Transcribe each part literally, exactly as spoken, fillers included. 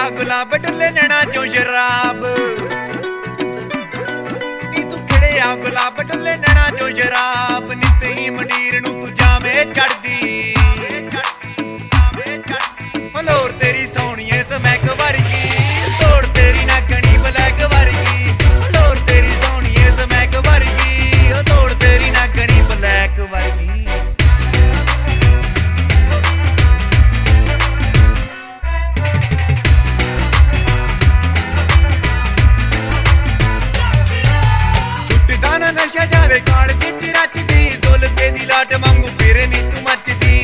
खड़िया गुलाब डुले नैना चो शराब नी तू खड़िया गुलाब डुले नैना चो शराब नित ही मंडीर नू तू जावे चढ़दी लोर तेरी सोहणीए समैक वर्गी तोड़ तेरी नागणी ब्लैक वर्गी लोर तेरी सोहणीए समैक वर्गी तोड़ तेरी नागणी ब्लैक वर्गी छुट्टदा ना नशा जावे काल जिच रचदी जुल्फे दी लाट वांगू फिर नी तू मचदी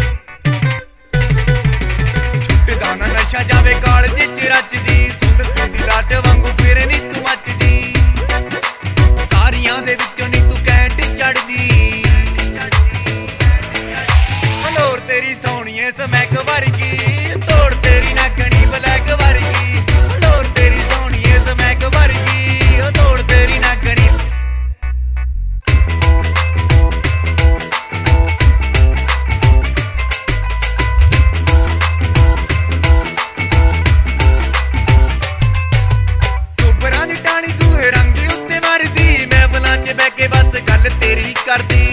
नशा जावे काल जिच रचदी जुल्फे दी लाट वांगू फिर नी तू मचदी सारियां दे विचों नी तू कैंट चढ़दी लोर तेरी सोहणीए समैक वर्गी तोड़ तेरी नागणी ब्लैक वर्गी लोर तेरी सोहणीए समैक वर्गी तोड़ तेरी नागणी बैके बस गल तेरी करदी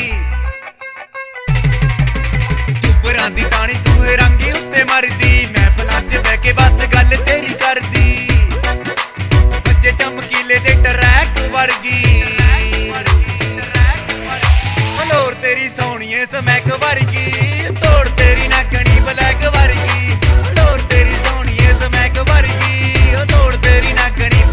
चुपरां दी टाणी सूए रंगी उत्ते मरदी महफिलां च बैके बस गल तेरी करदी बच्चे चमकीले दे ट्रैक वर्गी लोर तेरी सोहणीए समैक वर्गी तोड़ तेरी नागणी ब्लैक वर्गी लोर तेरी सोहणीए समैक वर्गी तोड़ तेरी नागणी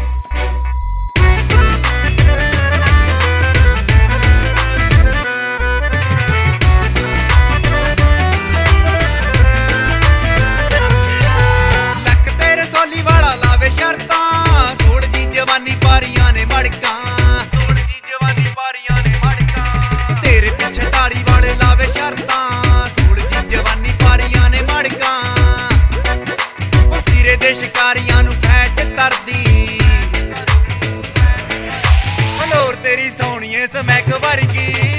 जवानी पारियां ने मड़कां तोड़ जी जवानी पारियां ने मड़कां तेरे पीछे ताड़ी वाले लावे शर्तां सोड़ जी जवानी पारियां ने मड़कां ओ सिरे दे शिकारियां नू फैट तरदी लोर तेरी सोहणीए समैक वर्गी